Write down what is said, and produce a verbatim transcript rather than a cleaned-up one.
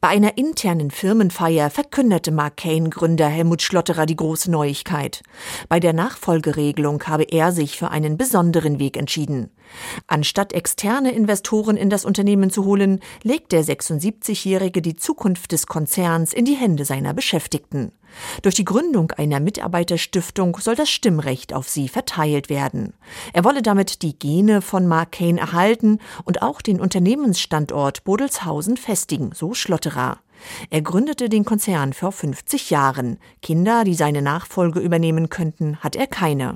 Bei einer internen Firmenfeier verkündete Marcaine-Gründer Helmut Schlotterer die große Neuigkeit. Bei der Nachfolgeregelung habe er sich für einen besonderen Weg entschieden. Anstatt externe Investoren in das Unternehmen zu holen, legt der sechsundsiebzigjährige die Zukunft des Konzerns in die Hände seiner Beschäftigten. Durch die Gründung einer Mitarbeiterstiftung soll das Stimmrecht auf sie verteilt werden. Er wolle damit die Gene von Marcaine erhalten und auch den Unternehmensstandort Bodelshausen festigen, so Schlotterer. Er gründete den Konzern vor fünfzig Jahren. Kinder, die seine Nachfolge übernehmen könnten, hat er keine.